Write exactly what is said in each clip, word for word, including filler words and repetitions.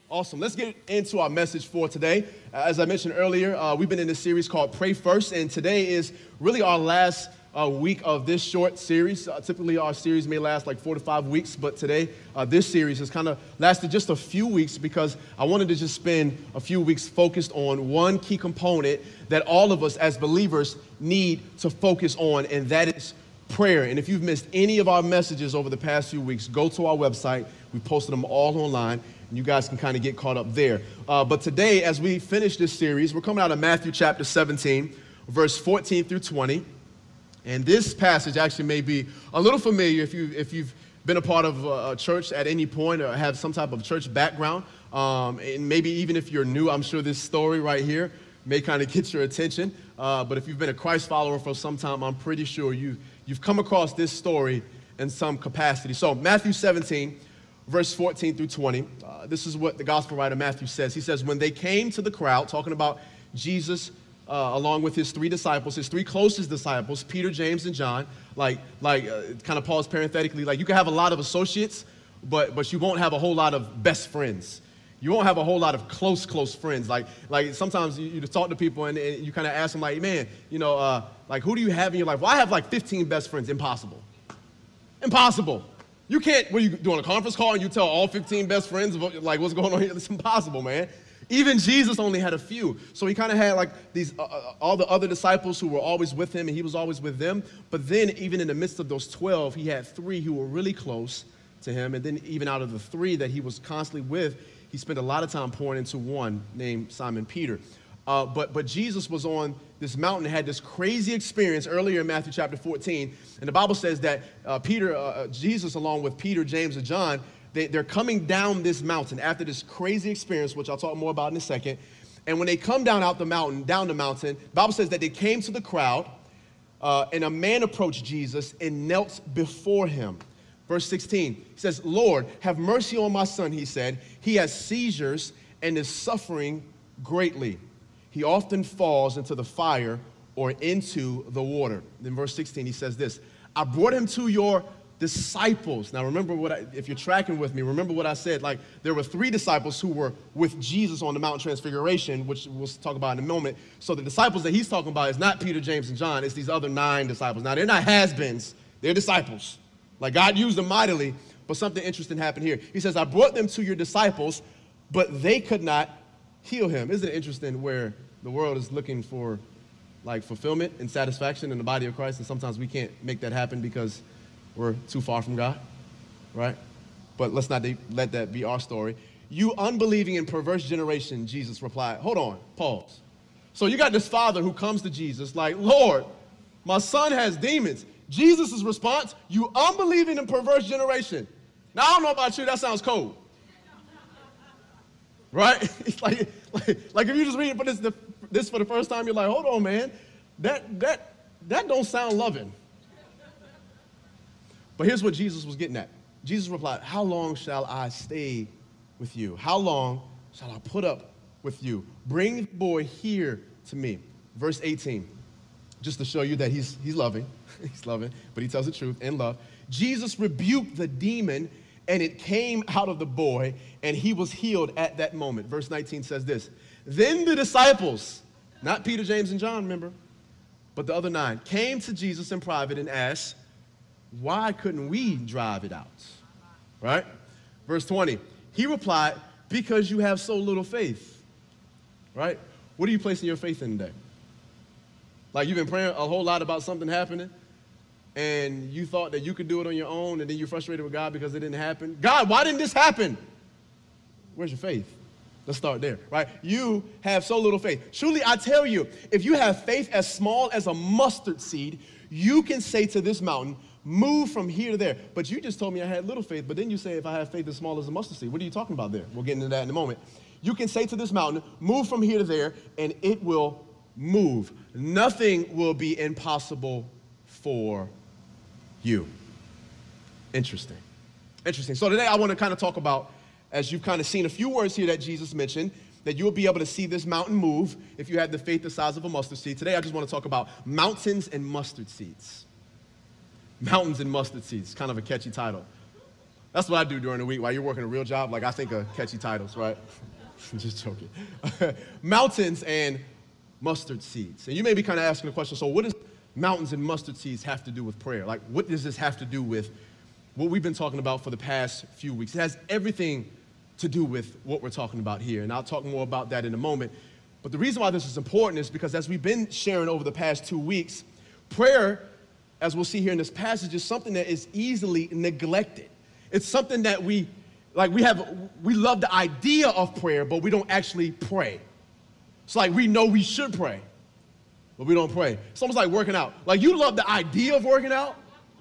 Awesome. Let's get into our message for today. Uh, as I mentioned earlier, uh, we've been in this series called Pray First, and today is really our last uh, week of this short series. Uh, typically, our series may last like four to five weeks, but today, uh, this series has kind of lasted just a few weeks because I wanted to just spend a few weeks focused on one key component that all of us as believers need to focus on, and that is prayer. And if you've missed any of our messages over the past few weeks, go to our website. We posted them all online. You guys can kind of get caught up there. Uh, but today, as we finish this series, we're coming out of Matthew chapter seventeen, verse fourteen through twenty. And this passage actually may be a little familiar if, you, if you've been a part of a church at any point or have some type of church background. Um, and maybe even if you're new, I'm sure this story right here may kind of get your attention. Uh, but if you've been a Christ follower for some time, I'm pretty sure you, you've come across this story in some capacity. So Matthew seventeen, verse fourteen through twenty, uh, this is what the gospel writer Matthew says. He says, when they came to the crowd, talking about Jesus uh, along with his three disciples, his three closest disciples, Peter, James, and John, like, like uh, kind of pause parenthetically, like you can have a lot of associates, but, but you won't have a whole lot of best friends. You won't have a whole lot of close, close friends. Like, like sometimes you, you talk to people and, and you kind of ask them like, man, you know, uh, like who do you have in your life? Well, I have like fifteen best friends. Impossible. Impossible. You can't, what are you doing, a conference call and you tell all fifteen best friends about, like what's going on here? It's impossible, man. Even Jesus only had a few. So he kind of had like these, uh, uh, all the other disciples who were always with him and he was always with them. But then even in the midst of those twelve, he had three who were really close to him. And then even out of the three that he was constantly with, he spent a lot of time pouring into one named Simon Peter. Uh, but, but Jesus was on this mountain and had this crazy experience earlier in Matthew chapter fourteen. And the Bible says that uh, Peter, uh, Jesus, along with Peter, James, and John, they, they're coming down this mountain after this crazy experience, which I'll talk more about in a second. And when they come down out the mountain, down the mountain, the Bible says that they came to the crowd, uh, and a man approached Jesus and knelt before him. Verse sixteen, he says, Lord, have mercy on my son, he said. He has seizures and is suffering greatly. He often falls into the fire or into the water. Then verse sixteen, he says this, I brought him to your disciples. Now remember what I, if you're tracking with me, remember what I said, like there were three disciples who were with Jesus on the Mount Transfiguration, which we'll talk about in a moment. So the disciples that he's talking about is not Peter, James, and John, it's these other nine disciples. Now they're not has-beens, they're disciples. Like God used them mightily, but something interesting happened here. He says, I brought them to your disciples, but they could not heal him. Isn't it interesting where the world is looking for like fulfillment and satisfaction in the body of Christ, and sometimes we can't make that happen because we're too far from God, right? But let's not let that be our story. You unbelieving and perverse generation, Jesus replied. Hold on, pause. So you got this father who comes to Jesus like, Lord, my son has demons. Jesus' response, you unbelieving and perverse generation. Now, I don't know about you, that sounds cold. Right? It's like, like, like if you just read it for this, the, this for the first time, you're like, hold on, man. That, that, that don't sound loving. But here's what Jesus was getting at. Jesus replied, how long shall I stay with you? How long shall I put up with you? Bring the boy here to me. Verse eighteen, just to show you that he's, he's loving. He's loving, but he tells the truth in love. Jesus rebuked the demon, and it came out of the boy, and he was healed at that moment. Verse nineteen says this, then the disciples, not Peter, James, and John, remember, but the other nine, came to Jesus in private and asked, why couldn't we drive it out? Right? Verse twenty, he replied, because you have so little faith. Right? What are you placing your faith in today? Like you've been praying a whole lot about something happening, and you thought that you could do it on your own, and then you're frustrated with God because it didn't happen. God, why didn't this happen? Where's your faith? Let's start there, right? You have so little faith. Truly, I tell you, if you have faith as small as a mustard seed, you can say to this mountain, move from here to there. But you just told me I had little faith, but then you say if I have faith as small as a mustard seed. What are you talking about there? We'll get into that in a moment. You can say to this mountain, move from here to there, and it will move. Nothing will be impossible for you. Interesting. Interesting. So today I want to kind of talk about, as you've kind of seen a few words here that Jesus mentioned, that you'll be able to see this mountain move if you had the faith the size of a mustard seed. Today I just want to talk about mountains and mustard seeds. Mountains and mustard seeds, kind of a catchy title. That's what I do during the week while you're working a real job. Like, I think of catchy titles, right? I'm just joking. Mountains and mustard seeds. And you may be kind of asking the question, so what does mountains and mustard seeds have to do with prayer? Like, what does this have to do with what we've been talking about for the past few weeks? It has everything to do with what we're talking about here, and I'll talk more about that in a moment. But the reason why this is important is because as we've been sharing over the past two weeks, prayer, as we'll see here in this passage, is something that is easily neglected. It's something that we, like we have, we love the idea of prayer, but we don't actually pray. It's like we know we should pray, but we don't pray. It's almost like working out. Like you love the idea of working out,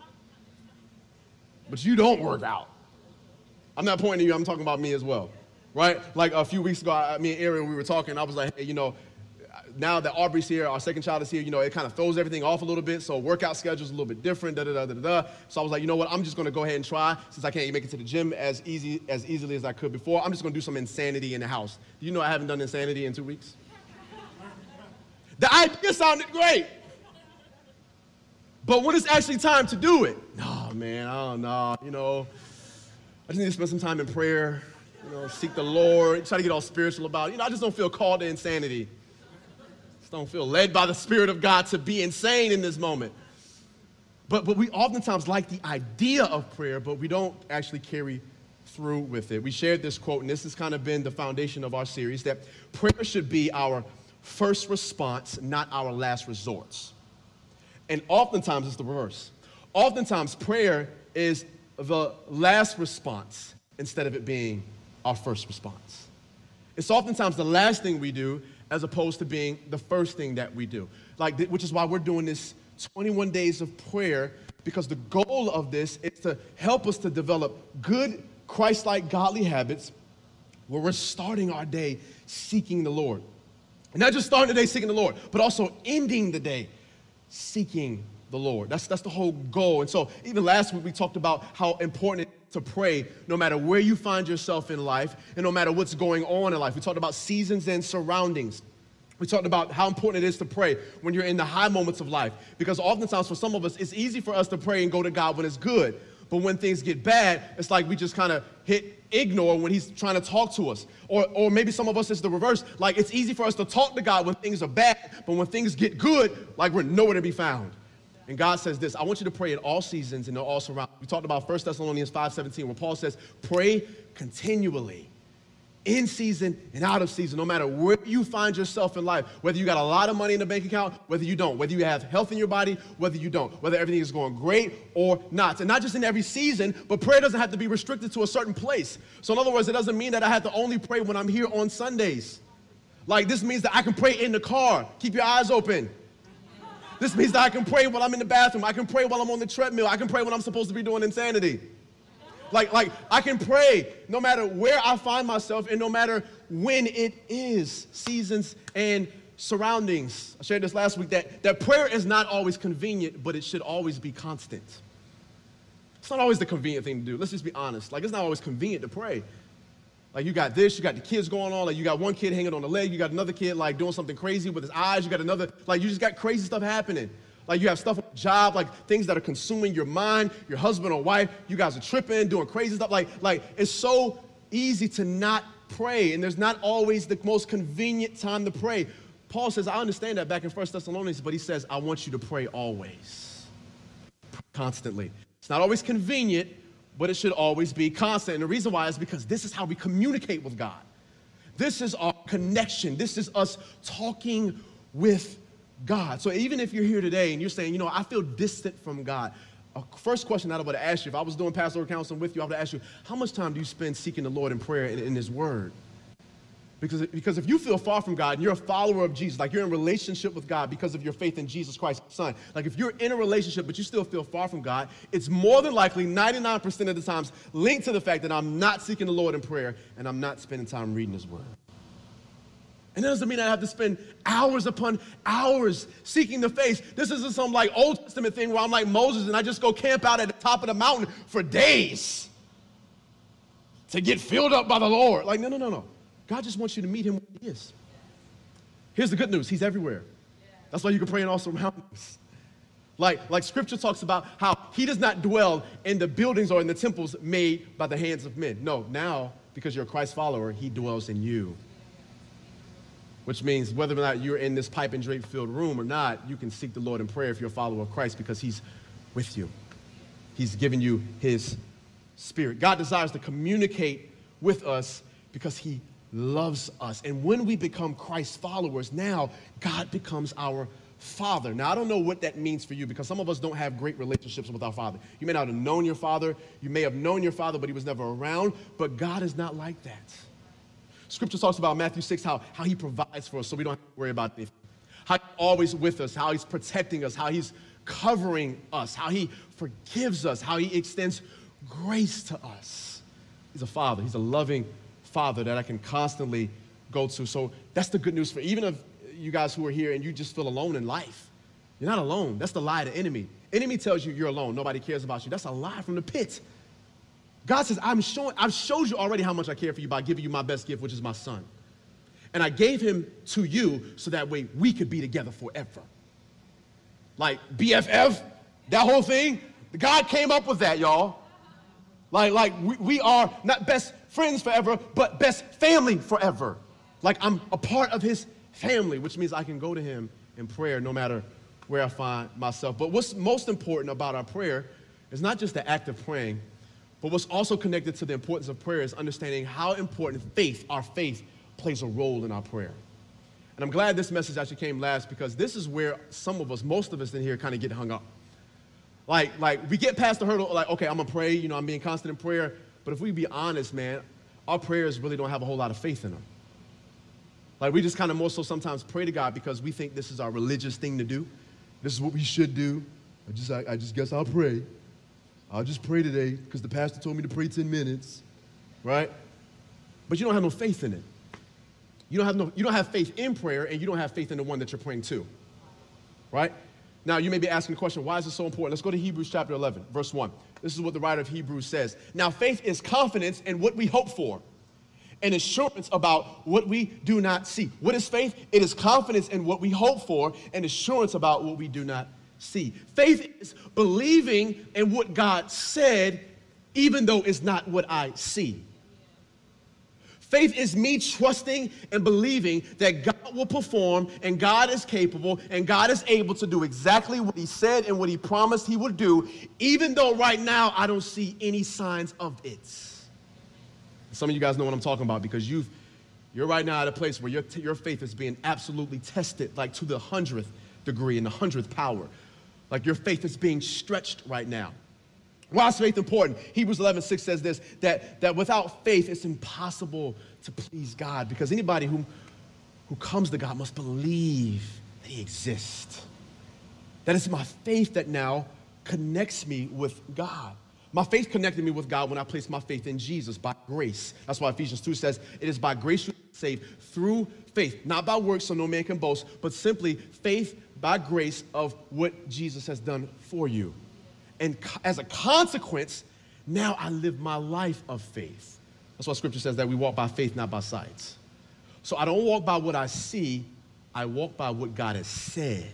but you don't work out. I'm not pointing at you, I'm talking about me as well, right? Like a few weeks ago, I, me and Aaron, we were talking, I was like, hey, you know, now that Aubrey's here, our second child is here, you know, it kind of throws everything off a little bit, so workout schedule's a little bit different, da-da-da-da-da. So I was like, you know what, I'm just gonna go ahead and try, since I can't make it to the gym as easy as easily as I could before, I'm just gonna do some insanity in the house. Do you know I haven't done insanity in two weeks? The idea sounded great. But when it's actually time to do it, no, man, I don't know, you know, I just need to spend some time in prayer, you know, seek the Lord, try to get all spiritual about it. You know, I just don't feel called to insanity. Don't feel led by the Spirit of God to be insane in this moment. But, but we oftentimes like the idea of prayer, but we don't actually carry through with it. We shared this quote, and this has kind of been the foundation of our series, that prayer should be our first response, not our last resort. And oftentimes it's the reverse. Oftentimes prayer is the last response instead of it being our first response. It's oftentimes the last thing we do as opposed to being the first thing that we do. Like, which is why we're doing this twenty-one days of prayer, because the goal of this is to help us to develop good, Christ-like, godly habits where we're starting our day seeking the Lord. And not just starting the day seeking the Lord, but also ending the day seeking the Lord. That's, that's the whole goal. And so even last week we talked about how important it is to pray no matter where you find yourself in life and no matter what's going on in life. We talked about seasons and surroundings. We talked about how important it is to pray when you're in the high moments of life, because oftentimes for some of us, it's easy for us to pray and go to God when it's good. But when things get bad, it's like we just kind of hit ignore when he's trying to talk to us. Or, or maybe some of us, it's the reverse. Like it's easy for us to talk to God when things are bad, but when things get good, like we're nowhere to be found. And God says this, I want you to pray in all seasons and in all surroundings. We talked about First Thessalonians five seventeen, where Paul says, pray continually, in season and out of season, no matter where you find yourself in life, whether you got a lot of money in the bank account, whether you don't, whether you have health in your body, whether you don't, whether everything is going great or not. And not just in every season, but prayer doesn't have to be restricted to a certain place. So in other words, it doesn't mean that I have to only pray when I'm here on Sundays. Like this means that I can pray in the car. Keep your eyes open. This means that I can pray while I'm in the bathroom. I can pray while I'm on the treadmill. I can pray when I'm supposed to be doing insanity. Like, like I can pray no matter where I find myself and no matter when it is, seasons and surroundings. I shared this last week, that, that prayer is not always convenient, but it should always be constant. It's not always the convenient thing to do. Let's just be honest. Like, it's not always convenient to pray. Like, you got this, you got the kids going on, like, you got one kid hanging on the leg, you got another kid, like, doing something crazy with his eyes, you got another, like, you just got crazy stuff happening. Like, you have stuff on the job, like, things that are consuming your mind, your husband or wife, you guys are tripping, doing crazy stuff. Like, like it's so easy to not pray, and there's not always the most convenient time to pray. Paul says, I understand that back in First Thessalonians, but he says, I want you to pray always, constantly. It's not always convenient, but it should always be constant. And the reason why is because this is how we communicate with God. This is our connection. This is us talking with God. So even if you're here today and you're saying, you know, I feel distant from God, a first question I would have asked you, if I was doing pastoral counseling with you, I would have asked you, how much time do you spend seeking the Lord in prayer and in His Word? Because, because if you feel far from God and you're a follower of Jesus, like you're in relationship with God because of your faith in Jesus Christ, His Son, like if you're in a relationship but you still feel far from God, it's more than likely ninety-nine percent of the times linked to the fact that I'm not seeking the Lord in prayer and I'm not spending time reading His Word. And that doesn't mean I have to spend hours upon hours seeking the face. This isn't some like Old Testament thing where I'm like Moses and I just go camp out at the top of the mountain for days to get filled up by the Lord. Like, no, no, no, no. God just wants you to meet Him where He is. Here's the good news. He's everywhere. That's why you can pray in all surroundings. Like, like scripture talks about how he does not dwell in the buildings or in the temples made by the hands of men. No, now, because you're a Christ follower, he dwells in you. Which means whether or not you're in this pipe and drape filled room or not, you can seek the Lord in prayer if you're a follower of Christ because he's with you. He's given you his spirit. God desires to communicate with us because he loves us. And when we become Christ followers, now God becomes our Father. Now, I don't know what that means for you because some of us don't have great relationships with our Father. You may not have known your Father. You may have known your Father, but he was never around. But God is not like that. Scripture talks about Matthew six, how, how he provides for us so we don't have to worry about anything. How he's always with us, how he's protecting us, how he's covering us, how he forgives us, how he extends grace to us. He's a Father. He's a loving Father that I can constantly go to. So that's the good news for even if you guys who are here and you just feel alone in life. You're not alone. That's the lie of the enemy. Enemy tells you you're alone. Nobody cares about you. That's a lie from the pit. God says, I'm showing, I've showed you already how much I care for you by giving you my best gift, which is my son. And I gave him to you so that way we could be together forever. Like B F F, that whole thing, God came up with that, y'all. Like, like we, we are not best friends forever, but best family forever. Like I'm a part of his family, which means I can go to him in prayer no matter where I find myself. But what's most important about our prayer is not just the act of praying, but what's also connected to the importance of prayer is understanding how important faith, our faith, plays a role in our prayer. And I'm glad this message actually came last because this is where some of us, most of us in here kind of get hung up. Like, like we get past the hurdle, like, okay, I'm going to pray, you know, I'm being constant in prayer. But if we be honest, man, our prayers really don't have a whole lot of faith in them. Like we just kind of more so sometimes pray to God because we think this is our religious thing to do. This is what we should do. I just, I, I just guess I'll pray. I'll just pray today because the pastor told me to pray ten minutes, right? But you don't have no faith in it. You don't have no, you don't have faith in prayer and you don't have faith in the one that you're praying to, right? Now, you may be asking the question, why is this so important? Let's go to Hebrews chapter eleven, verse one. This is what the writer of Hebrews says. Now, faith is confidence in what we hope for and assurance about what we do not see. What is faith? It is confidence in what we hope for and assurance about what we do not see. Faith is believing in what God said, even though it's not what I see. Faith is me trusting and believing that God will perform and God is capable and God is able to do exactly what he said and what he promised he would do, even though right now I don't see any signs of it. Some of you guys know what I'm talking about because you've, you're right now at a place where your, your faith is being absolutely tested, like to the hundredth degree and the hundredth power. Like your faith is being stretched right now. Why is faith important? Hebrews eleven six says this, that, that without faith, it's impossible to please God because anybody who, who comes to God must believe that he exists. That it's my faith that now connects me with God. My faith connected me with God when I placed my faith in Jesus by grace. That's why Ephesians two says, it is by grace you are saved through faith, not by works so no man can boast, but simply faith by grace of what Jesus has done for you. And as a consequence, now I live my life of faith. That's why scripture says that we walk by faith, not by sight. So I don't walk by what I see, I walk by what God has said.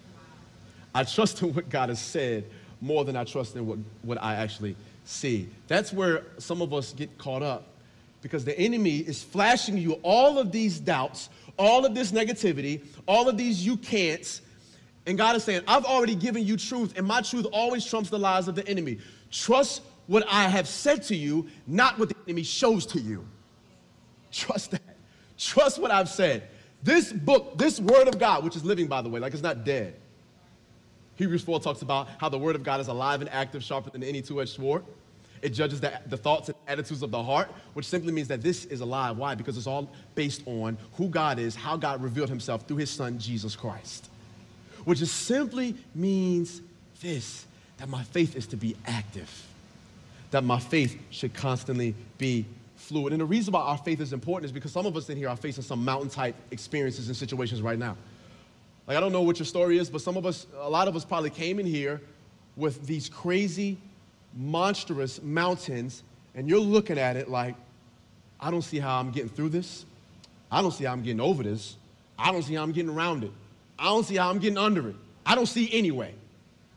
I trust in what God has said more than I trust in what, what I actually see. That's where some of us get caught up because the enemy is flashing you all of these doubts, all of this negativity, all of these you can'ts, and God is saying, I've already given you truth, and my truth always trumps the lies of the enemy. Trust what I have said to you, not what the enemy shows to you. Trust that. Trust what I've said. This book, this word of God, which is living, by the way, like it's not dead. Hebrews four talks about how the word of God is alive and active, sharper than any two-edged sword. It judges the, the thoughts and attitudes of the heart, which simply means that this is alive. Why? Because it's all based on who God is, how God revealed himself through his son, Jesus Christ. Which just simply means this, that my faith is to be active, that my faith should constantly be fluid. And the reason why our faith is important is because some of us in here are facing some mountain-type experiences and situations right now. Like, I don't know what your story is, but some of us, a lot of us probably came in here with these crazy, monstrous mountains, and you're looking at it like, I don't see how I'm getting through this. I don't see how I'm getting over this. I don't see how I'm getting around it. I don't see how I'm getting under it. I don't see any way.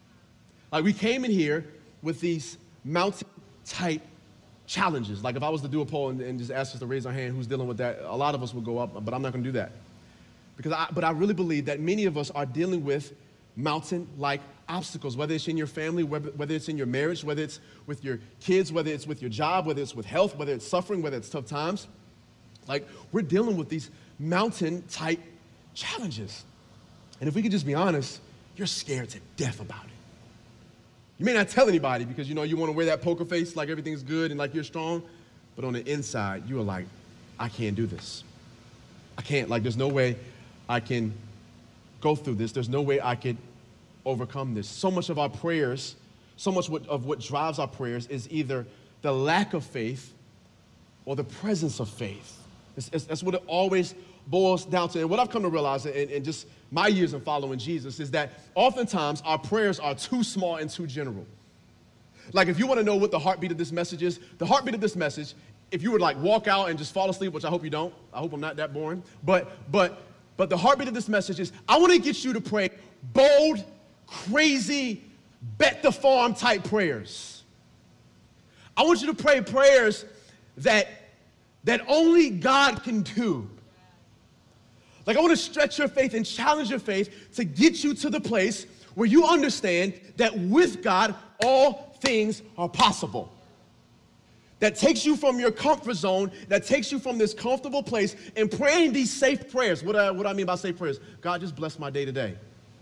Like we came in here with these mountain-type challenges. Like if I was to do a poll and, and just ask us to raise our hand who's dealing with that, a lot of us would go up, but I'm not going to do that. Because I, but I really believe that many of us are dealing with mountain-like obstacles, whether it's in your family, whether, whether it's in your marriage, whether it's with your kids, whether it's with your job, whether it's with health, whether it's suffering, whether it's tough times. Like we're dealing with these mountain-type challenges. And if we could just be honest, you're scared to death about it. You may not tell anybody because, you know, you want to wear that poker face like everything's good and like you're strong, but on the inside, you are like, I can't do this. I can't, like there's no way I can go through this. There's no way I could overcome this. So much of our prayers, so much of what drives our prayers is either the lack of faith or the presence of faith. It's, it's, that's what it always boils down to. And what I've come to realize in, in just my years in following Jesus is that oftentimes our prayers are too small and too general. Like if you want to know what the heartbeat of this message is, the heartbeat of this message, if you would like walk out and just fall asleep, which I hope you don't, I hope I'm not that boring, but but but the heartbeat of this message is I want to get you to pray bold, crazy, bet the farm type prayers. I want you to pray prayers that that only God can do. Like I want to stretch your faith and challenge your faith to get you to the place where you understand that with God, all things are possible. That takes you from your comfort zone, that takes you from this comfortable place and praying these safe prayers. What do I, what do I mean by safe prayers? God, just bless my day today.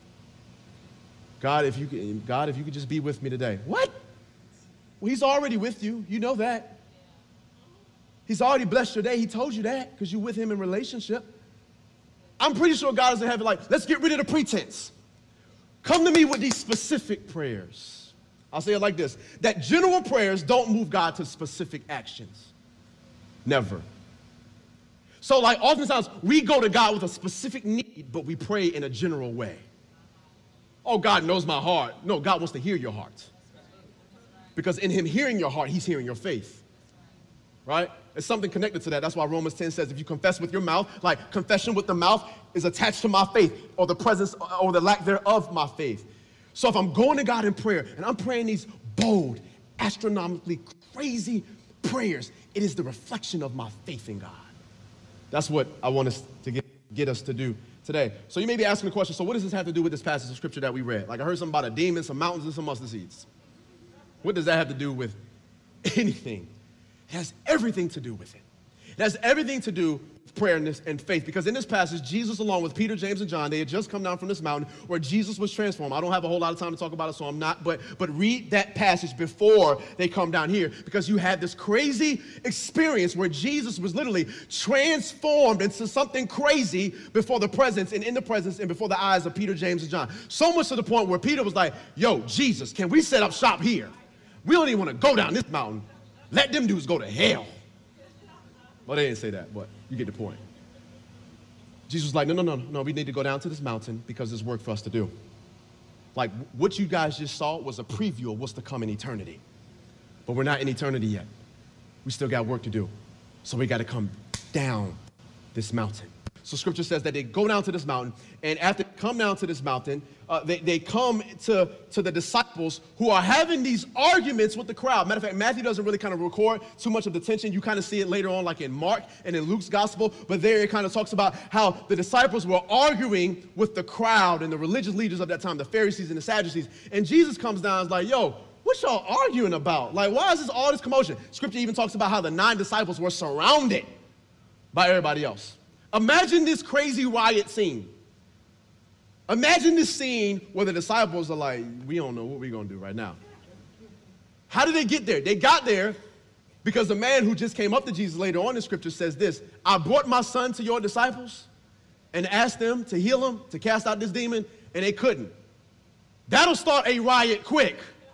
God, if you could, God, if you could just be with me today. What? Well, he's already with you. You know that. He's already blessed your day. He told you that because you're with him in relationship. I'm pretty sure God is in heaven like, let's get rid of the pretense. Come to me with these specific prayers. I'll say it like this, that general prayers don't move God to specific actions. Never. So like oftentimes we go to God with a specific need, but we pray in a general way. Oh, God knows my heart. No, God wants to hear your heart. Because in him hearing your heart, he's hearing your faith. Right? It's something connected to that. That's why Romans ten says if you confess with your mouth, like confession with the mouth is attached to my faith or the presence or the lack thereof my faith. So if I'm going to God in prayer and I'm praying these bold, astronomically crazy prayers, it is the reflection of my faith in God. That's what I want us to get, get us to do today. So you may be asking the question, so what does this have to do with this passage of scripture that we read? Like I heard something about a demon, some mountains, and some mustard seeds. What does that have to do with anything? It has everything to do with it. It has everything to do with prayer and faith, because in this passage, Jesus, along with Peter, James, and John, they had just come down from this mountain where Jesus was transformed. I don't have a whole lot of time to talk about it, so I'm not, but, but read that passage before they come down here, because you had this crazy experience where Jesus was literally transformed into something crazy before the presence and in the presence and before the eyes of Peter, James, and John. So much to the point where Peter was like, yo, Jesus, can we set up shop here? We don't even want to go down this mountain. Let them dudes go to hell. Well, they didn't say that, but you get the point. Jesus was like, no, no, no, no, we need to go down to this mountain because there's work for us to do. Like, what you guys just saw was a preview of what's to come in eternity. But we're not in eternity yet. We still got work to do. So we got to come down this mountain. So scripture says that they go down to this mountain, and after they come down to this mountain, uh, they, they come to, to the disciples who are having these arguments with the crowd. Matter of fact, Matthew doesn't really kind of record too much of the tension. You kind of see it later on, like in Mark and in Luke's gospel, but there it kind of talks about how the disciples were arguing with the crowd and the religious leaders of that time, the Pharisees and the Sadducees. And Jesus comes down and is like, yo, what y'all arguing about? Like, why is this all this commotion? Scripture even talks about how the nine disciples were surrounded by everybody else. Imagine this crazy riot scene. Imagine this scene where the disciples are like, we don't know what we're going to do right now. How did they get there? They got there because the man who just came up to Jesus later on in scripture says this, I brought my son to your disciples and asked them to heal him, to cast out this demon, and they couldn't. That'll start a riot quick.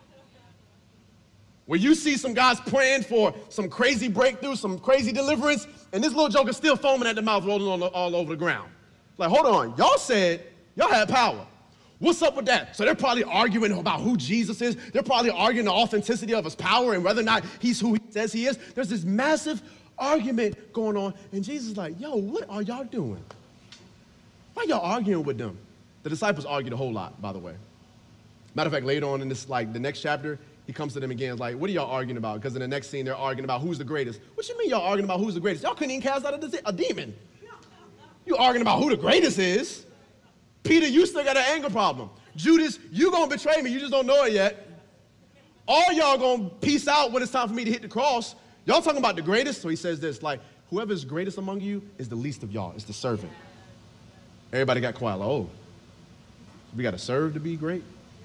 Where you see some guys praying for some crazy breakthrough, some crazy deliverance, and this little joker's still foaming at the mouth, rolling all, all over the ground. Like, hold on, y'all said y'all had power. What's up with that? So they're probably arguing about who Jesus is. They're probably arguing the authenticity of his power and whether or not he's who he says he is. There's this massive argument going on, and Jesus is like, yo, what are y'all doing? Why y'all arguing with them? The disciples argued a whole lot, by the way. Matter of fact, later on in this, like the next chapter, he comes to them again, is like, what are y'all arguing about? Because in the next scene, they're arguing about who's the greatest. What you mean y'all arguing about who's the greatest? Y'all couldn't even cast out a, de- a demon. You arguing about who the greatest is. Peter, you still got an anger problem. Judas, you gonna betray me, you just don't know it yet. All y'all gonna peace out when it's time for me to hit the cross. Y'all talking about the greatest? So he says this, like, whoever is greatest among you is the least of y'all, is the servant. Everybody got quiet, like, oh, we gotta serve to be great?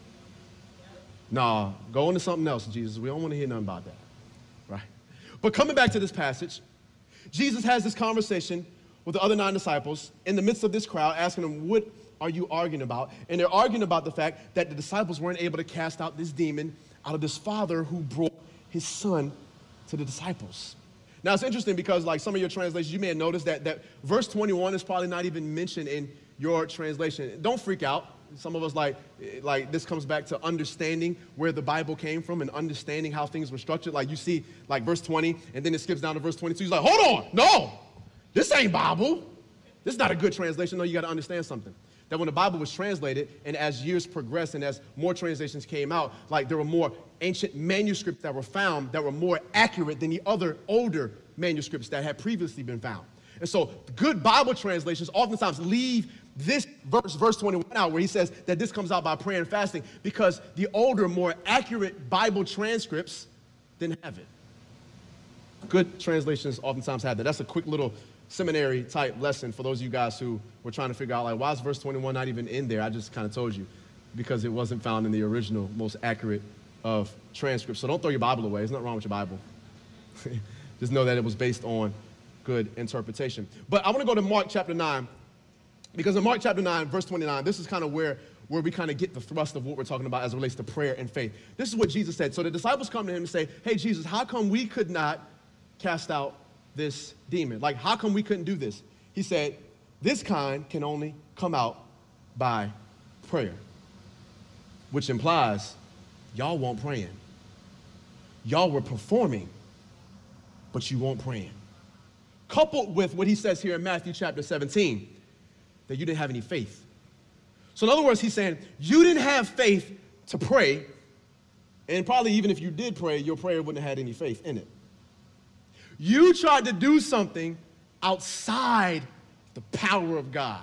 Nah, go into something else, Jesus. We don't want to hear nothing about that, right? But coming back to this passage, Jesus has this conversation with the other nine disciples in the midst of this crowd, asking them, what are you arguing about? And they're arguing about the fact that the disciples weren't able to cast out this demon out of this father who brought his son to the disciples. Now, it's interesting because, like some of your translations, you may have noticed that, that verse twenty-one is probably not even mentioned in your translation. Don't freak out. Some of us, like, like this comes back to understanding where the Bible came from and understanding how things were structured. Like, you see, like, verse twenty, and then it skips down to verse twenty-two. He's like, hold on, no, this ain't Bible. This is not a good translation. No, you got to understand something. That when the Bible was translated, and as years progressed and as more translations came out, like, there were more ancient manuscripts that were found that were more accurate than the other older manuscripts that had previously been found. And so good Bible translations oftentimes leave this verse, verse twenty-one out, where he says that this comes out by prayer and fasting, because the older, more accurate Bible transcripts didn't have it. Good translations oftentimes have that. That's a quick little seminary type lesson for those of you guys who were trying to figure out, like, why is verse twenty-one not even in there? I just kind of told you, because it wasn't found in the original, most accurate of transcripts. So don't throw your Bible away. There's nothing wrong with your Bible. Just know that it was based on good interpretation. But I want to go to Mark chapter nine, because in Mark chapter nine, verse twenty-nine, this is kind of where, where we kind of get the thrust of what we're talking about as it relates to prayer and faith. This is what Jesus said. So the disciples come to him and say, hey, Jesus, how come we could not cast out this demon? Like, how come we couldn't do this? He said, this kind can only come out by prayer, which implies y'all weren't praying. Y'all were performing, but you weren't praying. Coupled with what he says here in Matthew chapter seventeen, that you didn't have any faith. So in other words, he's saying you didn't have faith to pray, and probably even if you did pray, your prayer wouldn't have had any faith in it. You tried to do something outside the power of God.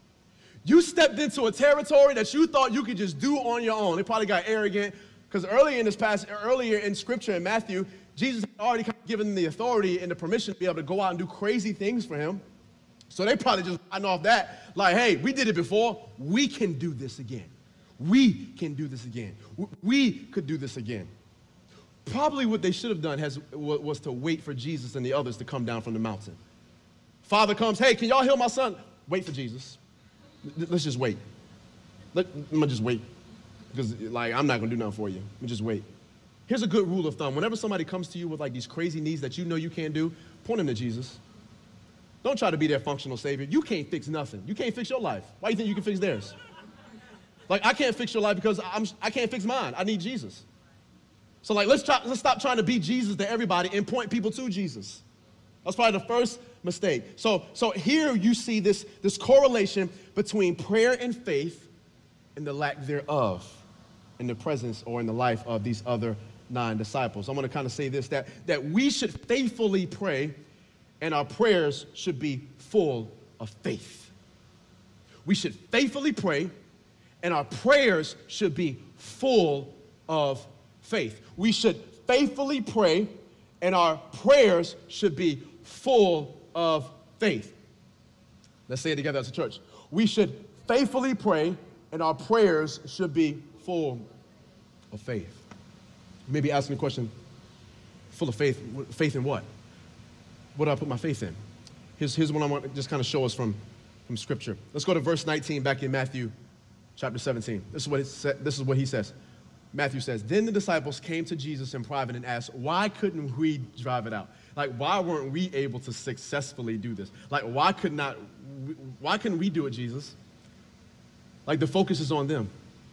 You stepped into a territory that you thought you could just do on your own. It probably got arrogant, because earlier in this passage, earlier in Scripture in Matthew, Jesus had already kind of given them the authority and the permission to be able to go out and do crazy things for him. So they probably just riding off that, like, hey, we did it before. We can do this again. We can do this again. We could do this again. Probably what they should have done has, was to wait for Jesus and the others to come down from the mountain. Father comes, hey, can y'all heal my son? Wait for Jesus. Let's just wait. Let, I'm going to just wait. Because, like, I'm not going to do nothing for you. Let me just wait. Here's a good rule of thumb. Whenever somebody comes to you with, like, these crazy needs that you know you can't do, point them to Jesus. Don't try to be their functional savior. You can't fix nothing. You can't fix your life. Why do you think you can fix theirs? Like, I can't fix your life because I'm, I can't fix mine. I need Jesus. So, like, let's, try, let's stop trying to be Jesus to everybody and point people to Jesus. That's probably the first mistake. So, so here you see this, this correlation between prayer and faith and the lack thereof in the presence or in the life of these other nine disciples. I'm going to kind of say this, that, that we should faithfully pray, and our prayers should be full of faith. We should faithfully pray, and our prayers should be full of faith. We should faithfully pray, and our prayers should be full of faith. Let's say it together as a church. We should faithfully pray, and our prayers should be full of faith. You may be asking the question, full of faith, faith in what? What do I put my faith in? Here's, here's what I want to just kind of show us from, from Scripture. Let's go to verse nineteen back in Matthew chapter seventeen. This is what it sa- this is what he says. Matthew says, then the disciples came to Jesus in private and asked, why couldn't we drive it out? Like, why weren't we able to successfully do this? Like, why could not, why couldn't we do it, Jesus? Like, the focus is on them.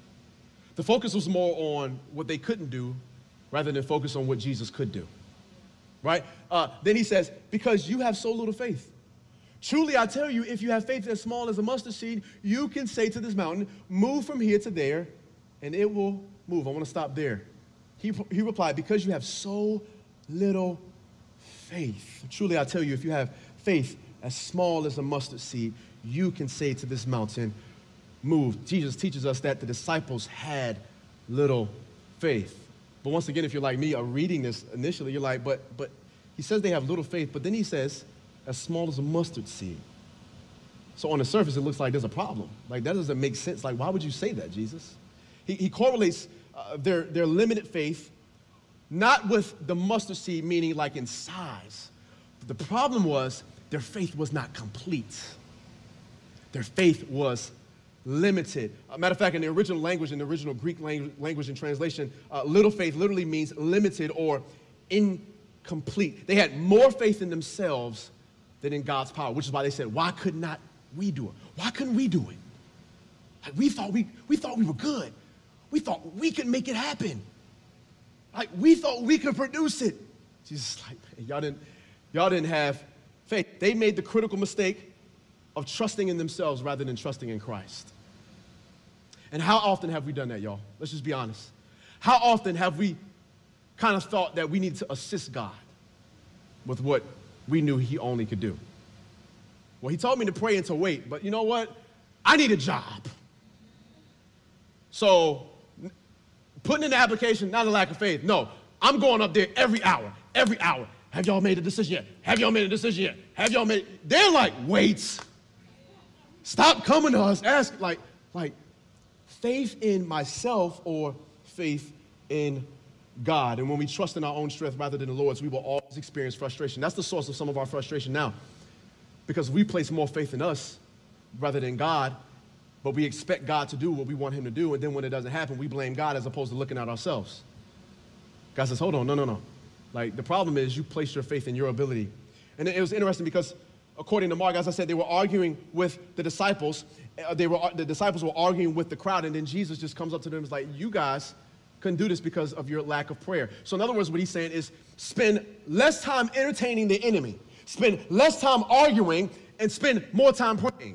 The focus was more on what they couldn't do rather than focus on what Jesus could do, right? Uh, then he says, because you have so little faith. Truly, I tell you, if you have faith as small as a mustard seed, you can say to this mountain, move from here to there, and it will move. I want to stop there. He, he replied, because you have so little faith. Truly, I tell you, if you have faith as small as a mustard seed, you can say to this mountain, move. Jesus teaches us that the disciples had little faith. But once again, if you're like me, are reading this initially, you're like, but, but he says they have little faith, but then he says, as small as a mustard seed. So on the surface, it looks like there's a problem. Like, that doesn't make sense. Like, why would you say that, Jesus? He, he correlates uh, their, their limited faith, not with the mustard seed, meaning like in size. But the problem was their faith was not complete. Their faith was limited. Uh, matter of fact, in the original language, in the original Greek language, language and translation, uh, little faith literally means limited or incomplete. They had more faith in themselves than in God's power, which is why they said, why could not we do it? Why couldn't we do it? Like, we thought we, we thought we were good. We thought we could make it happen. Like, we thought we could produce it. Jesus, like, y'all didn't, y'all didn't have faith. They made the critical mistake of trusting in themselves rather than trusting in Christ. And how often have we done that, y'all? Let's just be honest. How often have we kind of thought that we need to assist God with what we knew he only could do? Well, he told me to pray and to wait, but you know what? I need a job. So putting in the application, not a lack of faith. No, I'm going up there every hour, every hour. Have y'all made a decision yet? Have y'all made a decision yet? Have y'all made, they're like, wait. Stop coming to us, ask, like, like faith in myself or faith in God. And when we trust in our own strength rather than the Lord's, we will always experience frustration. That's the source of some of our frustration now, because we place more faith in us rather than God, but we expect God to do what we want him to do, and then when it doesn't happen, we blame God as opposed to looking at ourselves. God says, hold on, no, no, no. Like, the problem is you place your faith in your ability. And it was interesting because according to Mark, as I said, they were arguing with the disciples. Uh, they were, the disciples were arguing with the crowd, and then Jesus just comes up to them and is like, you guys couldn't do this because of your lack of prayer. So in other words, what he's saying is spend less time entertaining the enemy, spend less time arguing, and spend more time praying.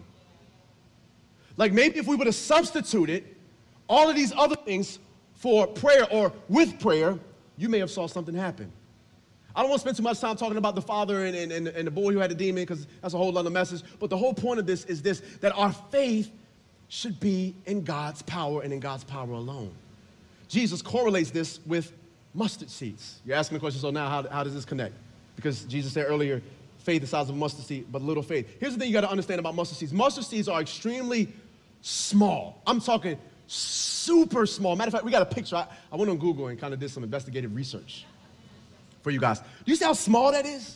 Like, maybe if we would have substituted all of these other things for prayer or with prayer, you may have saw something happen. I don't want to spend too much time talking about the father and, and, and the boy who had a demon, because that's a whole other message. But the whole point of this is this, that our faith should be in God's power and in God's power alone. Jesus correlates this with mustard seeds. You're asking the question, so now how, how does this connect? Because Jesus said earlier, faith the size of a mustard seed, but little faith. Here's the thing you got to understand about mustard seeds. Mustard seeds are extremely small. I'm talking super small. Matter of fact, we got a picture. I, I went on Google and kind of did some investigative research for you guys. Do you see how small that is?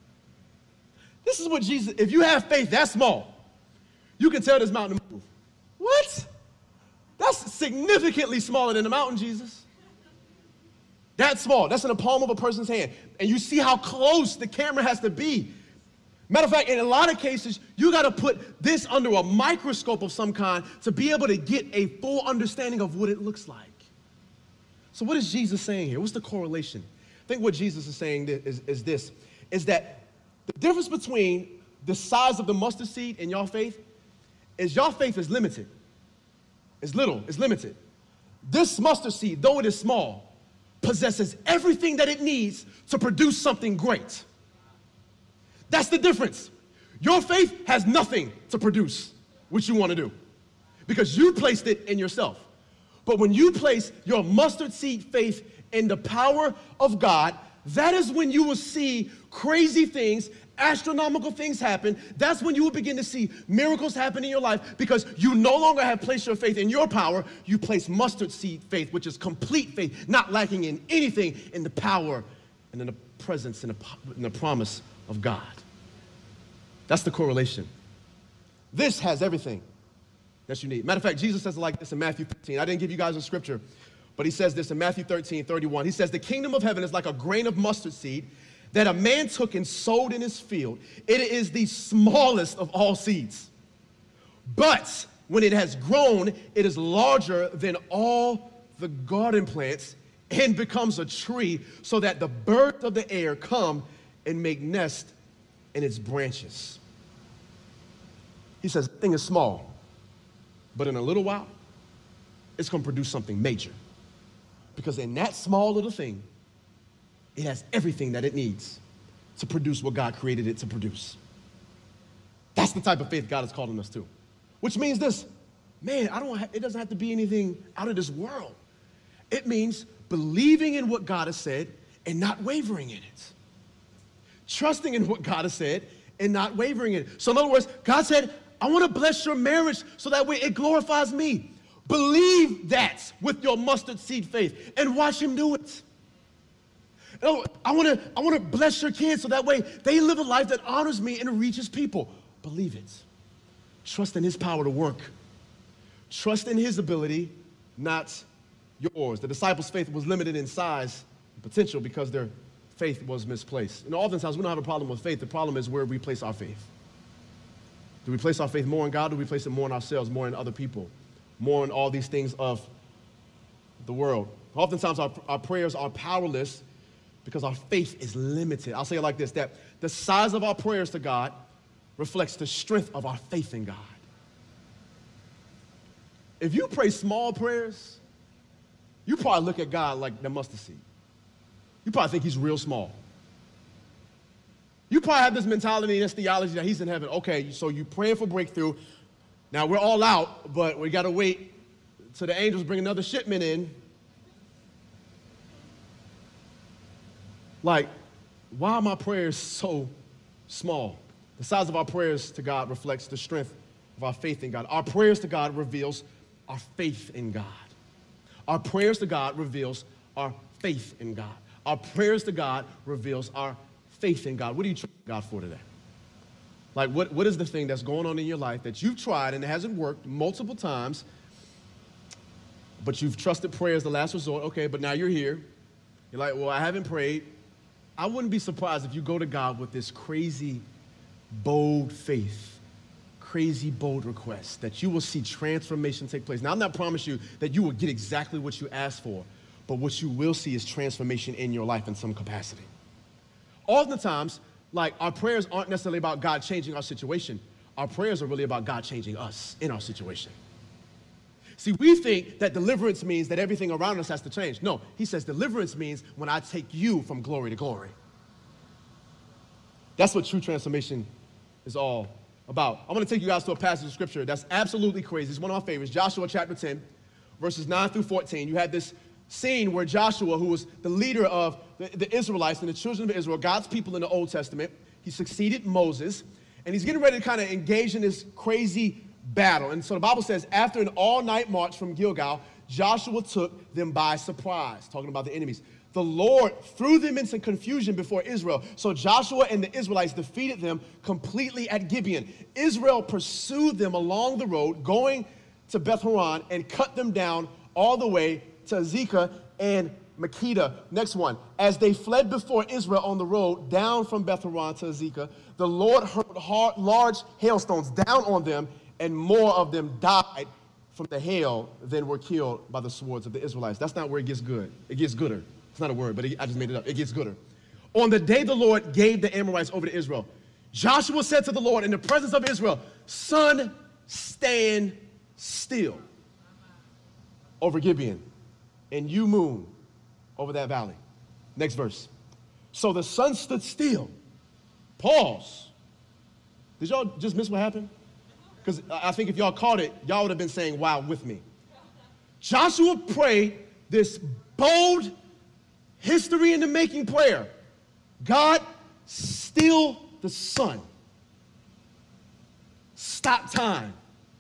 This is what Jesus, if you have faith that small, you can tell this mountain to move. What? That's significantly smaller than the mountain, Jesus. That small. That's in the palm of a person's hand. And you see how close the camera has to be. Matter of fact, in a lot of cases, you got to put this under a microscope of some kind to be able to get a full understanding of what it looks like. So what is Jesus saying here? What's the correlation? I think what Jesus is saying is, is this, is that the difference between the size of the mustard seed and your faith is your faith is limited. It's little, it's limited. This mustard seed, though it is small, possesses everything that it needs to produce something great. That's the difference. Your faith has nothing to produce what you want to do because you placed it in yourself. But when you place your mustard seed faith in the power of God, that is when you will see crazy things, astronomical things happen. That's when you will begin to see miracles happen in your life because you no longer have placed your faith in your power. You place mustard seed faith, which is complete faith, not lacking in anything, in the power and in the presence and the, in the promise of God. That's the correlation. This has everything that you need. Matter of fact, Jesus says it like this in Matthew thirteen. I didn't give you guys a scripture, but he says this in Matthew thirteen, thirty-one. He says, the kingdom of heaven is like a grain of mustard seed that a man took and sowed in his field. It is the smallest of all seeds. But when it has grown, it is larger than all the garden plants and becomes a tree so that the birds of the air come and make nest in its branches. He says, the thing is small, but in a little while, it's going to produce something major. Because in that small little thing, it has everything that it needs to produce what God created it to produce. That's the type of faith God is calling us to. Which means this, man, I don't. Ha- it doesn't have to be anything out of this world. It means believing in what God has said and not wavering in it. Trusting in what God has said and not wavering in it. So in other words, God said, I want to bless your marriage so that way it glorifies me. Believe that with your mustard seed faith and watch him do it. Oh, I want to I want to bless your kids so that way they live a life that honors me and reaches people. Believe it. Trust in his power to work. Trust in his ability, not yours. The disciples' faith was limited in size and potential because their faith was misplaced. And oftentimes we don't have a problem with faith. The problem is where we place our faith. Do we place our faith more in God? Or do we place it more in ourselves, more in other people, more in all these things of the world? Oftentimes our, our prayers are powerless because our faith is limited. I'll say it like this, that the size of our prayers to God reflects the strength of our faith in God. If you pray small prayers, you probably look at God like the mustard seed. You probably think he's real small. You probably have this mentality and this theology that he's in heaven. Okay, so you praying for breakthrough. Now we're all out, but we got to wait till the angels bring another shipment in. Like, why are my prayers so small? The size of our prayers to God reflects the strength of our faith in God. Our prayers to God reveals our faith in God. Our prayers to God reveals our faith in God. Our prayers to God reveals our faith in God. What do you trust God for today? Like, what, what is the thing that's going on in your life that you've tried and it hasn't worked multiple times, but you've trusted prayer as the last resort? Okay, but now you're here. You're like, well, I haven't prayed. I wouldn't be surprised if you go to God with this crazy, bold faith, crazy, bold request that you will see transformation take place. Now, I'm not promising you that you will get exactly what you asked for, but what you will see is transformation in your life in some capacity. Oftentimes, like, our prayers aren't necessarily about God changing our situation. Our prayers are really about God changing us in our situation. See, we think that deliverance means that everything around us has to change. No, he says deliverance means when I take you from glory to glory. That's what true transformation is all about. I'm going to take you guys to a passage of scripture that's absolutely crazy. It's one of my favorites. Joshua chapter ten, verses nine through fourteen. You had this scene where Joshua, who was the leader of the, the Israelites and the children of Israel, God's people in the Old Testament, he succeeded Moses, and he's getting ready to kind of engage in this crazy battle. And so the Bible says, after an all-night march from Gilgal, Joshua took them by surprise, talking about the enemies. The Lord threw them into confusion before Israel. So Joshua and the Israelites defeated them completely at Gibeon. Israel pursued them along the road, going to Beth Horon, and cut them down all the way to Azekah and Makkedah. Next one. As they fled before Israel on the road down from Beth Horon to Azekah, the Lord hurled hard, large hailstones down on them, and more of them died from the hail than were killed by the swords of the Israelites. That's not where it gets good. It gets gooder. It's not a word, but it, I just made it up. It gets gooder. On the day the Lord gave the Amorites over to Israel, Joshua said to the Lord in the presence of Israel, sun, stand still over Gibeon, and you, moon, over that valley. Next verse. So the sun stood still. Pause. Did y'all just miss what happened? Because I think if y'all caught it, y'all would have been saying, wow, with me. Joshua prayed this bold, history in the making prayer. God, still the sun. Stop time.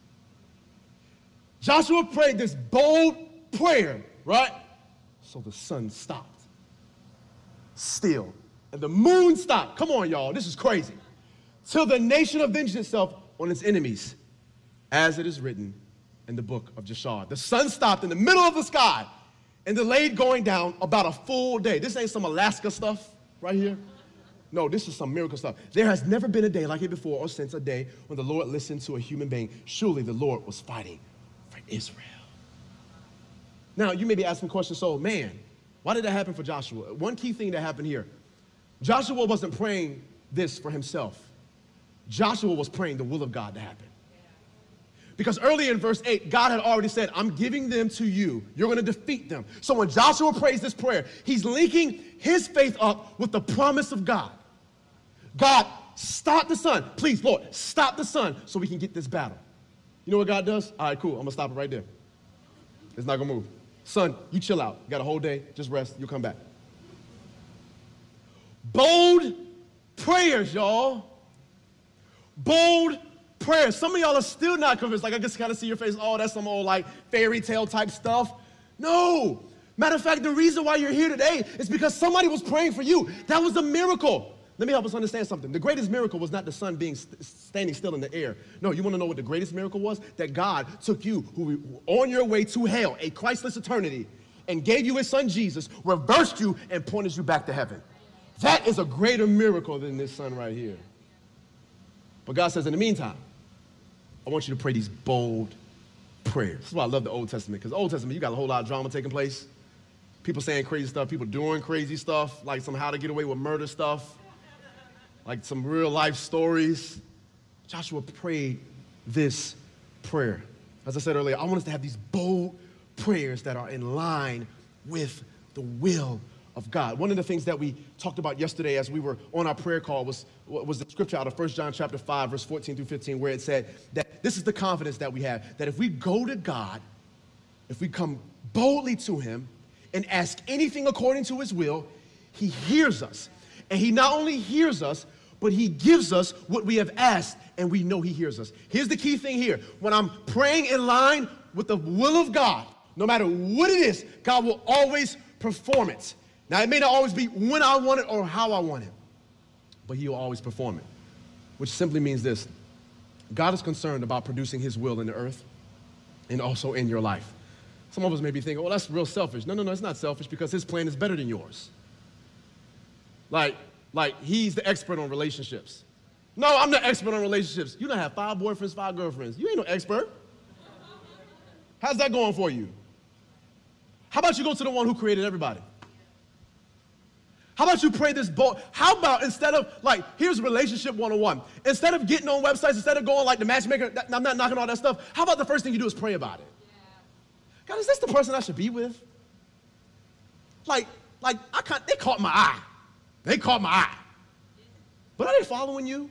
Joshua prayed this bold prayer, right? So the sun stopped. Still. And the moon stopped. Come on, y'all. This is crazy. Till the nation avenged itself on its enemies, as it is written in the book of Jashar. The sun stopped in the middle of the sky and delayed going down about a full day. This ain't some Alaska stuff right here. No, this is some miracle stuff. There has never been a day like it before or since a day when the Lord listened to a human being. Surely the Lord was fighting for Israel. Now, you may be asking questions, so, man, why did that happen for Joshua? One key thing that happened here, Joshua wasn't praying this for himself. Joshua was praying the will of God to happen. Because earlier in verse eight, God had already said, I'm giving them to you. You're going to defeat them. So when Joshua prays this prayer, he's linking his faith up with the promise of God. God, stop the sun. Please, Lord, stop the sun so we can get this battle. You know what God does? All right, cool. I'm going to stop it right there. It's not going to move. Son, you chill out. You got a whole day. Just rest. You'll come back. Bold prayers, y'all. Bold prayers. Some of y'all are still not convinced. Like, I just kind of see your face. Oh, that's some old, like, fairy tale type stuff. No. Matter of fact, the reason why you're here today is because somebody was praying for you. That was a miracle. Let me help us understand something. The greatest miracle was not the sun being st- standing still in the air. No, you want to know what the greatest miracle was? That God took you who were on your way to hell, a Christless eternity, and gave you his son Jesus, reversed you, and pointed you back to heaven. That is a greater miracle than this sun right here. But God says, in the meantime, I want you to pray these bold prayers. This is why I love the Old Testament, because the Old Testament, you got a whole lot of drama taking place. People saying crazy stuff, people doing crazy stuff, like some how to get away with murder stuff, like some real life stories. Joshua prayed this prayer. As I said earlier, I want us to have these bold prayers that are in line with the will of God. One of the things that we talked about yesterday as we were on our prayer call was, was the scripture out of First John chapter five, verse fourteen through fifteen, where it said that this is the confidence that we have, that if we go to God, if we come boldly to him and ask anything according to his will, he hears us. And he not only hears us, but he gives us what we have asked, and we know he hears us. Here's the key thing here. When I'm praying in line with the will of God, no matter what it is, God will always perform it. Now, it may not always be when I want it or how I want it, but he will always perform it, which simply means this. God is concerned about producing his will in the earth and also in your life. Some of us may be thinking, well, that's real selfish. No, no, no, it's not selfish, because his plan is better than yours. Like, like he's the expert on relationships. No, I'm the expert on relationships. You don't have five boyfriends, five girlfriends. You ain't no expert. How's that going for you? How about you go to the one who created everybody? How about you pray this bold? How about instead of, like, here's relationship one oh one. Instead of getting on websites, instead of going like the matchmaker, I'm not knocking all that stuff. How about the first thing you do is pray about it? Yeah. God, is this the person I should be with? Like, like I can't, they caught my eye. They caught my eye. But are they following you?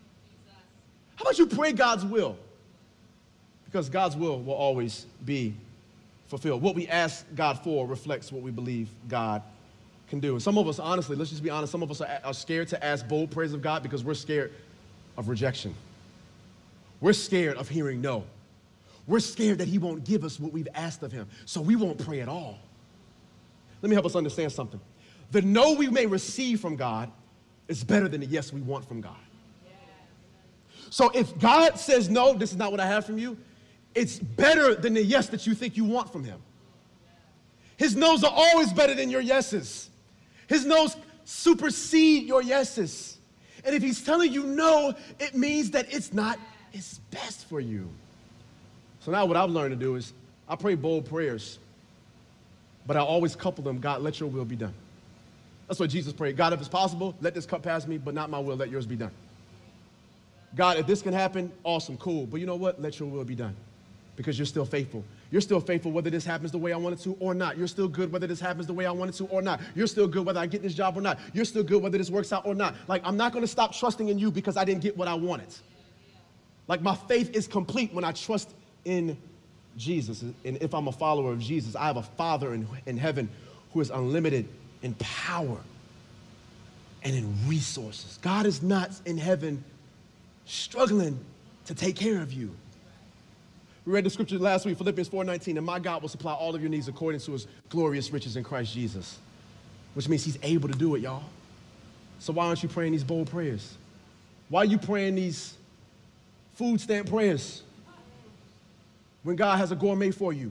How about you pray God's will? Because God's will will always be fulfilled. What we ask God for reflects what we believe God can do. And some of us, honestly, let's just be honest, some of us are, are scared to ask bold prayers of God because we're scared of rejection. We're scared of hearing no. We're scared that he won't give us what we've asked of him, so we won't pray at all. Let me help us understand something. The no we may receive from God is better than the yes we want from God. So if God says, no, this is not what I have from you, it's better than the yes that you think you want from him. His no's are always better than your yeses. His no's supersede your yeses. And if he's telling you no, it means that it's not his best for you. So now what I've learned to do is I pray bold prayers, but I always couple them, God, let your will be done. That's what Jesus prayed. God, if it's possible, let this cup pass me, but not my will, let yours be done. God, if this can happen, awesome, cool. But you know what? Let your will be done, because you're still faithful. You're still faithful whether this happens the way I want it to or not. You're still good whether this happens the way I want it to or not. You're still good whether I get this job or not. You're still good whether this works out or not. Like, I'm not going to stop trusting in you because I didn't get what I wanted. Like, my faith is complete when I trust in Jesus. And if I'm a follower of Jesus, I have a Father in, in heaven who is unlimited in power and in resources. God is not in heaven struggling to take care of you. We read the scripture last week, Philippians four nineteen, and my God will supply all of your needs according to his glorious riches in Christ Jesus, which means he's able to do it, y'all. So why aren't you praying these bold prayers? Why are you praying these food stamp prayers when God has a gourmet for you?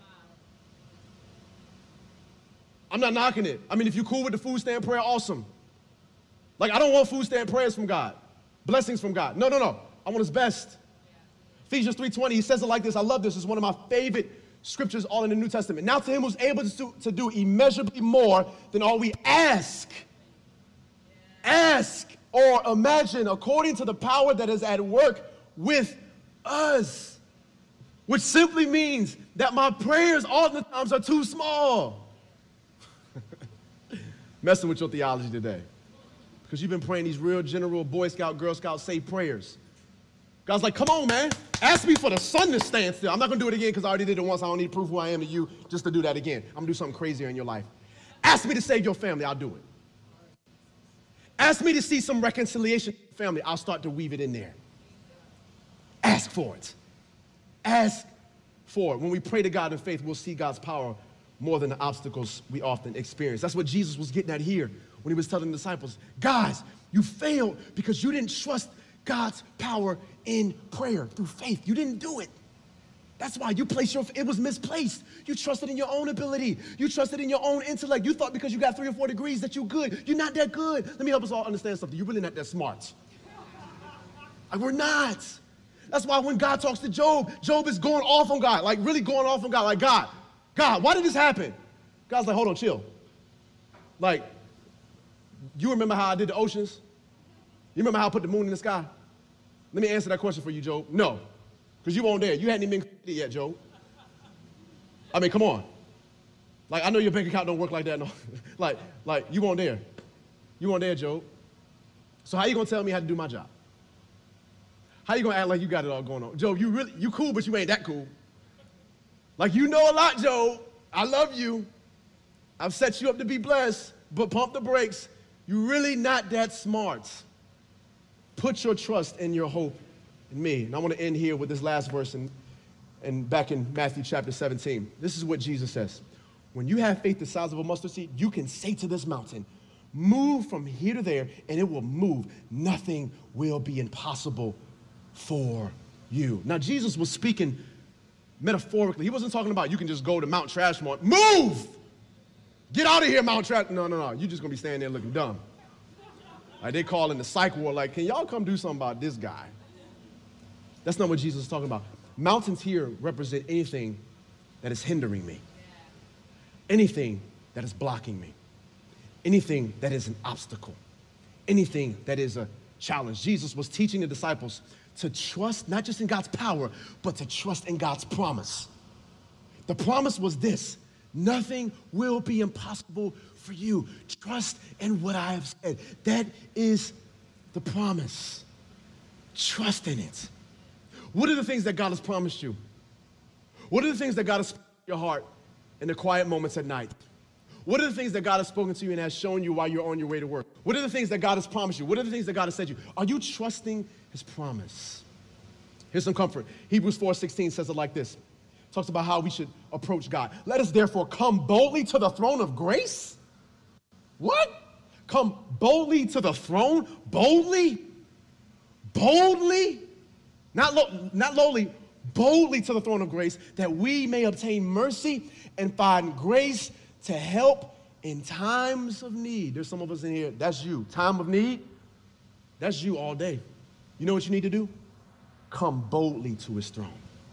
I'm not knocking it. I mean, if you're cool with the food stamp prayer, awesome. Like, I don't want food stamp prayers from God, blessings from God. No, no, no. I want his best. Ephesians three twenty, he says it like this. I love this. It's one of my favorite scriptures all in the New Testament. Now to him who's able to do, to do immeasurably more than all we ask, ask or imagine, according to the power that is at work with us. which simply means that my prayers oftentimes are too small. Messing with your theology today. Because you've been praying these real general Boy Scout, Girl Scout safe prayers. God's like, come on, man. Ask me for the sun to stand still. I'm not going to do it again because I already did it once. I don't need to prove who I am to you just to do that again. I'm going to do something crazier in your life. Ask me to save your family. I'll do it. Ask me to see some reconciliation in your family. I'll start to weave it in there. Ask for it. Ask for it. When we pray to God in faith, we'll see God's power more than the obstacles we often experience. That's what Jesus was getting at here when he was telling the disciples, guys, you failed because you didn't trust God's power in prayer through faith. You didn't do it. That's why you placed your, it was misplaced. You trusted in your own ability. You trusted in your own intellect. You thought because you got three or four degrees that you're good. You're not that good. Let me help us all understand something. You're really not that smart. Like, we're not. That's why when God talks to Job, Job is going off on God, like really going off on God, like, God, God, why did this happen? God's like, hold on, chill. Like, you remember how I did the oceans? You remember how I put the moon in the sky? Let me answer that question for you, Job. No, because you weren't there. You hadn't even been created yet, Job. I mean, come on. Like, I know your bank account don't work like that. No. like, like, you weren't there. You weren't there, Job. So how you going to tell me how to do my job? How you going to act like you got it all going on? Job, you really, you cool, but you ain't that cool. Like, you know a lot, Job. I love you. I've set you up to be blessed, but pump the brakes. You're really not that smart. Put your trust and your hope in me. And I want to end here with this last verse and, and back in Matthew chapter seventeen. This is what Jesus says. When you have faith the size of a mustard seed, you can say to this mountain, move from here to there, and it will move. Nothing will be impossible for you. Now, Jesus was speaking metaphorically. He wasn't talking about you can just go to Mount Trashmore. Move! Get out of here, Mount Trashmore. No, no, no. You're just going to be standing there looking dumb. Like, they call in the psych ward, like, can y'all come do something about this guy? That's not what Jesus is talking about. Mountains here represent anything that is hindering me. Anything that is blocking me. Anything that is an obstacle. Anything that is a challenge. Jesus was teaching the disciples to trust not just in God's power, but to trust in God's promise. The promise was this: nothing will be impossible for you. Trust in what I have said. That is the promise. Trust in it. What are the things that God has promised you? What are the things that God has spoken to your heart in the quiet moments at night? What are the things that God has spoken to you and has shown you while you're on your way to work? What are the things that God has promised you? What are the things that God has said to you? Are you trusting his promise? Here's some comfort. Hebrews four sixteen says it like this. It talks about how we should approach God. Let us therefore come boldly to the throne of grace. What? Come boldly to the throne? Boldly? Boldly? Not, lo- not lowly, boldly to the throne of grace, that we may obtain mercy and find grace to help in times of need. There's some of us in here, that's you. Time of need, that's you all day. You know what you need to do? Come boldly to his throne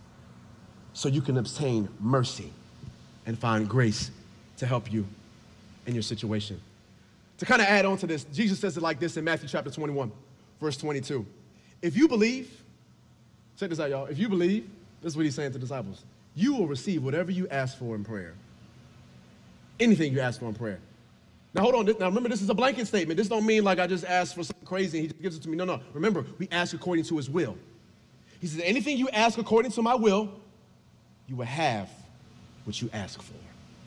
so you can obtain mercy and find grace to help you in your situation. To kind of add on to this, Jesus says it like this in Matthew chapter twenty-one, verse twenty-two. If you believe, check this out, y'all. If you believe, this is what he's saying to the disciples, you will receive whatever you ask for in prayer. Anything you ask for in prayer. Now, hold on. Now, remember, this is a blanket statement. This don't mean like I just asked for something crazy and he just gives it to me. No, no. Remember, we ask according to his will. He says, anything you ask according to my will, you will have what you ask for.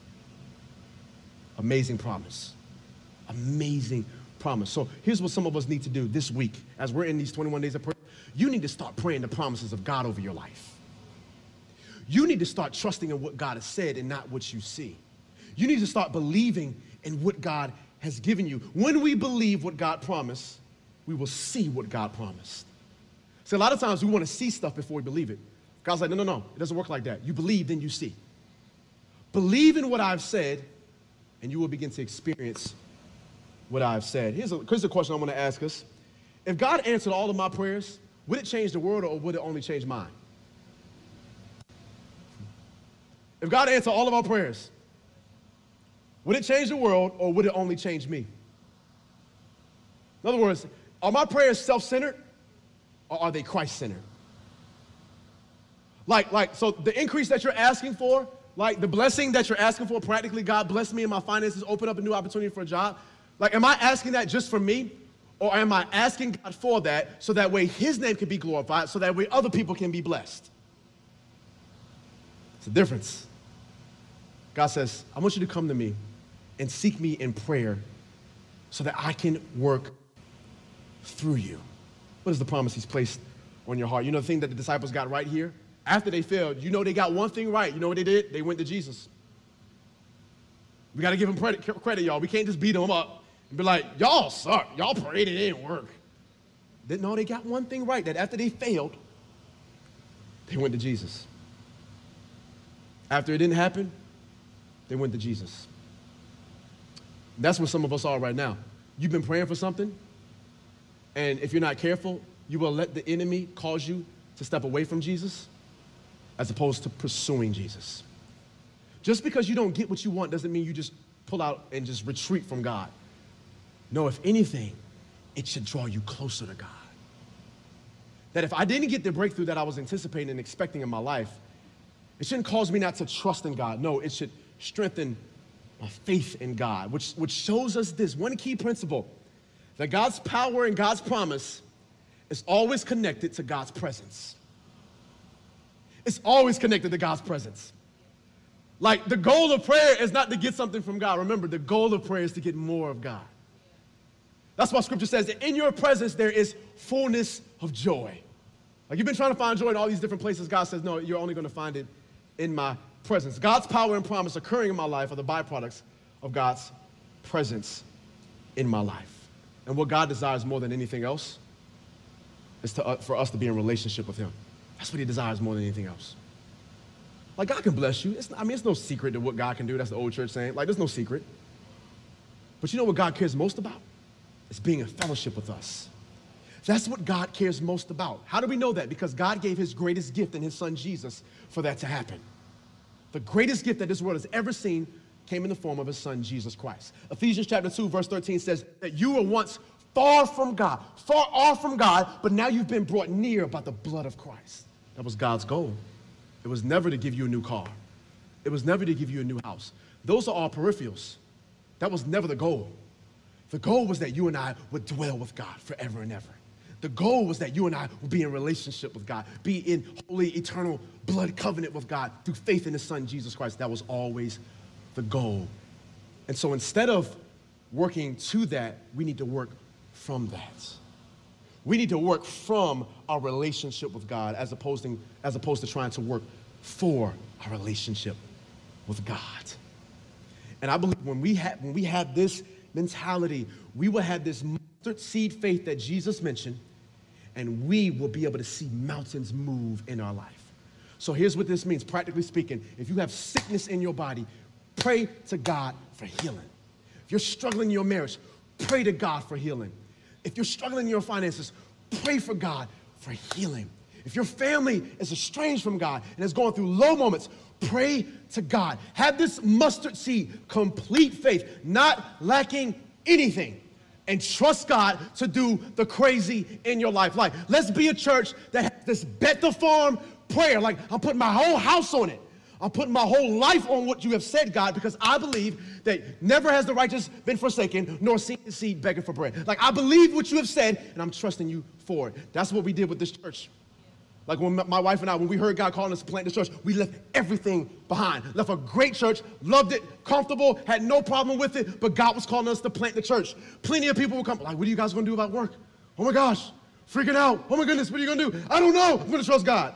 Amazing promise. Amazing promise. So here's what some of us need to do this week as we're in these twenty-one days of prayer. You need to start praying the promises of God over your life. You need to start trusting in what God has said and not what you see. You need to start believing in what God has given you. When we believe what God promised, we will see what God promised. See, a lot of times we want to see stuff before we believe it. God's like, no, no, no. It doesn't work like that. You believe, then you see. Believe in what I've said, and you will begin to experience what I've said. Here's a, here's a question I want to ask us. If God answered all of my prayers, would it change the world or would it only change mine? If God answered all of our prayers, would it change the world or would it only change me? In other words, are my prayers self-centered or are they Christ-centered? Like, like, so the increase that you're asking for, like the blessing that you're asking for, practically, God bless me in my finances, open up a new opportunity for a job. Like, am I asking that just for me? Or am I asking God for that so that way his name can be glorified, so that way other people can be blessed? It's a difference. God says, I want you to come to me and seek me in prayer so that I can work through you. What is the promise he's placed on your heart? You know the thing that the disciples got right here? After they failed, you know they got one thing right. You know what they did? They went to Jesus. We got to give them credit, credit, y'all. We can't just beat them up and be like, y'all suck. Y'all prayed, it didn't work. They, no, they got one thing right, that after they failed, they went to Jesus. After it didn't happen, they went to Jesus. That's where some of us are right now. You've been praying for something, and if you're not careful, you will let the enemy cause you to step away from Jesus as opposed to pursuing Jesus. Just because you don't get what you want doesn't mean you just pull out and just retreat from God. No, if anything, it should draw you closer to God. That if I didn't get the breakthrough that I was anticipating and expecting in my life, it shouldn't cause me not to trust in God. No, it should strengthen my faith in God, which, which shows us this one key principle, that God's power and God's promise is always connected to God's presence. It's always connected to God's presence. Like, the goal of prayer is not to get something from God. Remember, the goal of prayer is to get more of God. That's why Scripture says that in your presence there is fullness of joy. Like, you've been trying to find joy in all these different places. God says, no, you're only going to find it in my presence. God's power and promise occurring in my life are the byproducts of God's presence in my life. And what God desires more than anything else is to, uh, for us to be in relationship with him. That's what he desires more than anything else. Like, God can bless you. It's, I mean, it's no secret to what God can do. That's the old church saying. Like, there's no secret. But you know what God cares most about? It's being in fellowship with us. That's what God cares most about. How do we know that? Because God gave his greatest gift in his son Jesus for that to happen. The greatest gift that this world has ever seen came in the form of his son, Jesus Christ. Ephesians chapter two, verse thirteen says that you were once far from God, far off from God, but now you've been brought near by the blood of Christ. That was God's goal. It was never to give you a new car. It was never to give you a new house. Those are all peripherals. That was never the goal. The goal was that you and I would dwell with God forever and ever. The goal was that you and I would be in relationship with God, be in holy, eternal blood covenant with God through faith in his son, Jesus Christ. That was always the goal. And so instead of working to that, we need to work from that. We need to work from our relationship with God as opposed to, as opposed to trying to work for our relationship with God. And I believe when we have, when we have this mentality, we will have this mustard seed faith that Jesus mentioned, and we will be able to see mountains move in our life. So here's what this means, practically speaking. If you have sickness in your body, pray to God for healing. If you're struggling in your marriage, pray to God for healing. If you're struggling in your finances, pray for God for healing. If your family is estranged from God and is going through low moments, pray to God. Have this mustard seed, complete faith, not lacking anything, and trust God to do the crazy in your life. Like, let's be a church that has this bet the farm prayer. Like, I'm putting my whole house on it. I'm putting my whole life on what you have said, God, because I believe that never has the righteous been forsaken, nor seen his seed begging for bread. Like, I believe what you have said, and I'm trusting you for it. That's what we did with this church. Like, when my wife and I, when we heard God calling us to plant this church, we left everything behind. Left a great church, loved it, comfortable, had no problem with it, but God was calling us to plant the church. Plenty of people would come, like, what are you guys going to do about work? Oh, my gosh, freaking out. Oh, my goodness, what are you going to do? I don't know. I'm going to trust God.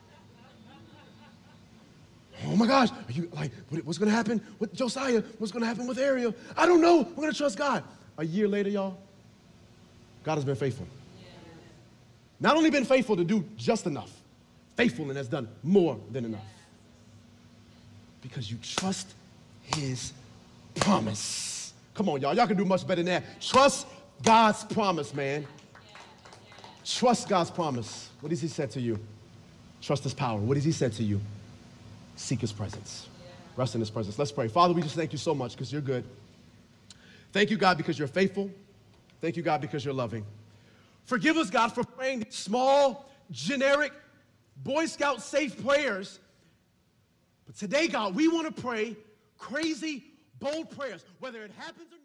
Oh my gosh, are you like, what, what's going to happen with Josiah? What's going to happen with Ariel? I don't know. We're going to trust God. A year later, y'all, God has been faithful. Yeah. Not only been faithful to do just enough, faithful and has done more than enough. Because you trust his promise. Come on, y'all. Y'all can do much better than that. Trust God's promise, man. Trust God's promise. What has he said to you? Trust his power. What has he said to you? Seek his presence. Rest in his presence. Let's pray. Father, we just thank you so much because you're good. Thank you, God, because you're faithful. Thank you, God, because you're loving. Forgive us, God, for praying these small, generic Boy Scout safe prayers. But today, God, we want to pray crazy, bold prayers, whether it happens or not.